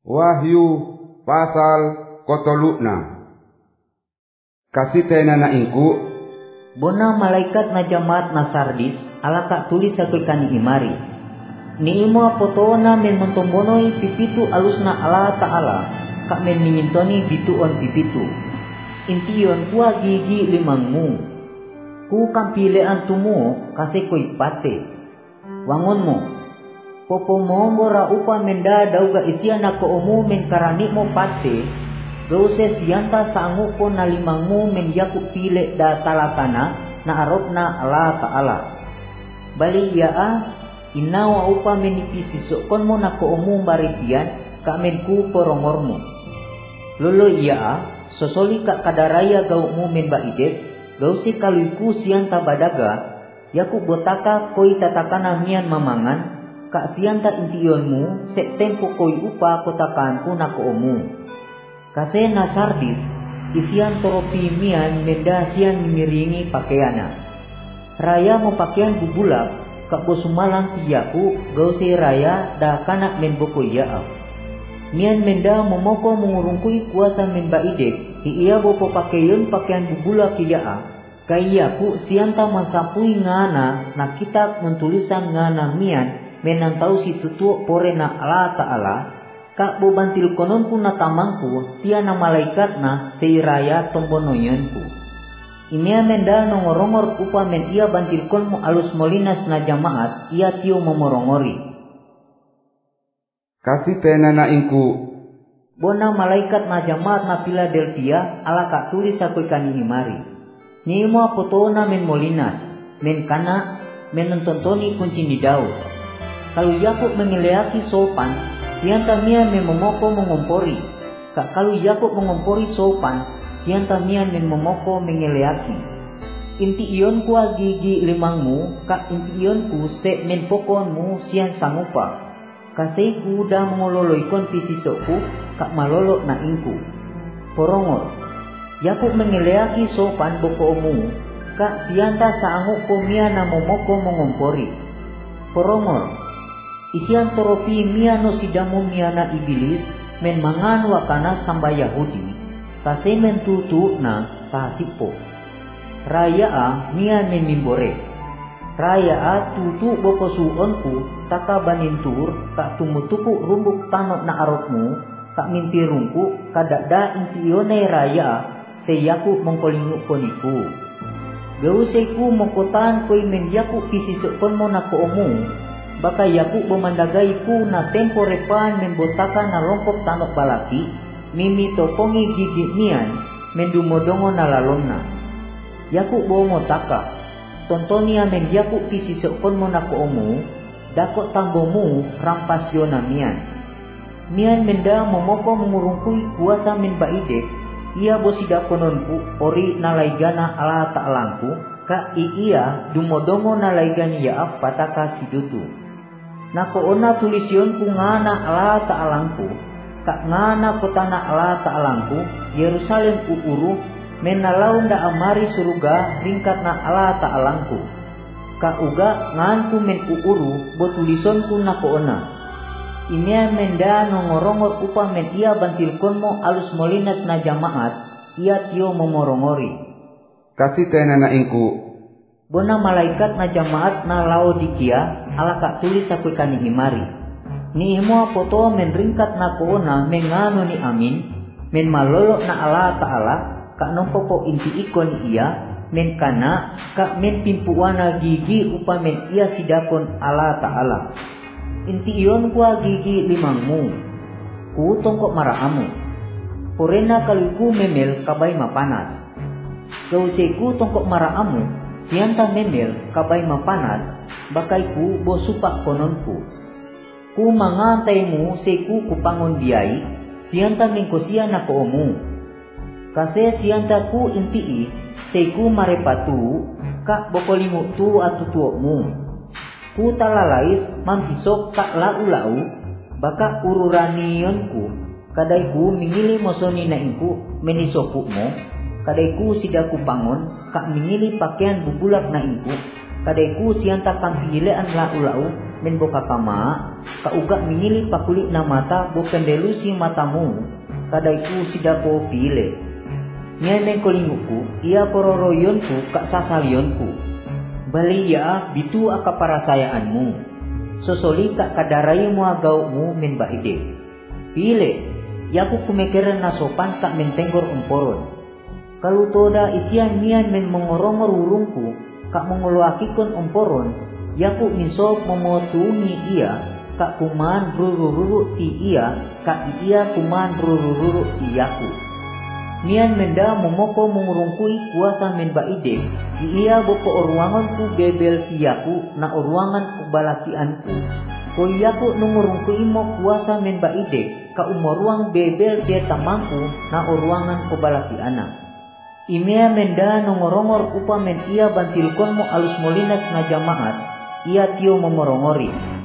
Wahyu pasal kotolukna. Kasih na ingku. Bona malaikat na jamaat na Sardis alaka tulis sa kani imari. Ni imo apotona men montombonoi pipitu alusna Allah Ta'ala kak men mingintoni bituon pipitu. Intion kuah gigi limangmu. Ku kampilean tumu kasih koi pate. Wangonmu. Popo mombora upa menda dauga isiana ko omu men karani mo pate. Gause sianta sangu ko na limangmu men yaku pile da talakana na arokna Allah Ta'ala. Bali yaa inawa upa menipisi sokon mo na ko omu maripian ka men ku porongormu. Lolo yaa sosoli ka kadaraya gau mu men baidet. Gause kaluiku sianta badaga yaku botaka koi tatakana mian mamangan. Kak sianta intionmu sek tempo koi upa kotakanku na koomu. Kase na Sardis isian toropi mian menda sian miringi pakaiana. Raya mo pakaian bubulak kak bosumalang tiyaku gause raya da kanak men boko yaa. Mian menda momoko mengurungkui kuasa men baidek iya bopo pakaian bubulak yaa. Kaiyaku sianta mansapui ngana na kitab mentulisan ngana mian menantau si tutu pore na Allah Ta'ala kak bobantil kononku na tamangku tiana malaikat na seiraya tombonoyonku. Inia menda nongorongor upa men ia bantil konmu alus molinas na jamaat ia tio momorongori. Kasih na ingku. Bona malaikat na jamaat na Philadelphia ala kak tulis aku ikani imari. Nimo apotona men molinas men kana men nontontoni kunci ni daud. Kalau Yakub mengeleaki sopan, sianta mian memomoko mengompori. Kak kalau Yakub mengompori sopan, sianta mian memomoko mengeleaki. Inti ionku gigi limangmu, kak inti ionku se menpokonmu sian sangupa. Kaseiku dah mengololoikon pisisokku, kak malolok na ingku. Porongor, Yakub mengeleaki sopan bokomu, kak sianta saangupo mian na momoko mengompori. Porongor, isian toropi miano sidamu miana ibilis men mangan wakana samba Yahudi kase men tutu na tahasipo. Raya a mian men mimbore. Raya a tutu boko suonku taka banintur kak tumutuku rumbuk tanok na arokmu kak mintirungku kadada intione raya seyaku mengkolingu koniku. Gauseku mokotan koi men yaku pisisokon mo na koomu. Baka yaku bomandagaiku na tempo repan membotaka na longkop tanok balaki mimi topongi gigi nian mendumodongo na lalonna. Yaku bomotaka tontonia men yaku pisisokon mo na koomu dako tambomu rampas yona mian. Mian menda momoko mengurungkui kuasa men baidek ia bosidakononku ori nalaigana Allah Ta'alangku ka iya dumodongo nalaigani yaaf pataka sidutu. Nako ona tulisionku ngana Allah Ta'alangku kak ngana kotana Allah Ta'alangku Yerusalem uuru menalaunda amari suruga ringkat na Allah Ta'alangku kak uga nganku men uuru botulisonku nako ona. Inia menda nongorongor upa men ia bantilkonmo alus molinas na jamaat ia tio momorongori. Kasih na ingku. Bona malaikat na jamaat na Laodikia ala kak tulis aku ikani himari. Ni imo apoto men ringkat na koona mengano ni amin men malolok na Allah Ta'ala kak nompopo inti ikon iya men kana kak men pimpuana gigi upa men ia sidakon Allah Ta'ala. Inti ion kuah gigi limangmu ku tongkok maraamu. Porena kaluku memel kabay mapanas. Gauseku tongkok maraamu sianta memel kabay mapanas bakaiku bosupak kononku. Ku mangantaimu seku kupangon biai sianta mengkosia na koomu. Kase sianta ku intii seku marepatu kak bokolimu tu atutuokmu. Ku talalais mampisok kak lau-lau baka ururanionku kadaiku mingili mosoni na ingku menisokukmo. Kadaiku sidaku pangon kak mingili pakaian bubulak na ingku. Kadaiku sianta kampilean lau-lau men boka kama ka uga mingili pakuli na mata bo pendelusi matamu kadaiku sidapo pile. Nia mengkolinguku ia pororoyonku ka sasalionku. Bali ya bitu aka parasayaanmu. Sosoli ka kadaraimu agaumu men baide. Pile, yaku kumekeran na sopan ka mentenggor umporon. Kalau toda isian nian men mengorongor urungku kak menguluakikon umporon, yaku minsop memotungi ia kak kuman ruru-ruru ti ia kak ia kuman ruru-ruru ti yaku. Nian menda momoko mengurungkui kuasa men baide, ia boko oruanganku bebel ti yaku na oruangan kubalakianku. Ko yaku nungurungkui mo kuasa men baide ka umoruang bebel dia tamangku na oruangan kubalakiana. Imea menda nongorongor upa men ia bantilkon mo alus molinas na jamaat, ia tio momorongori.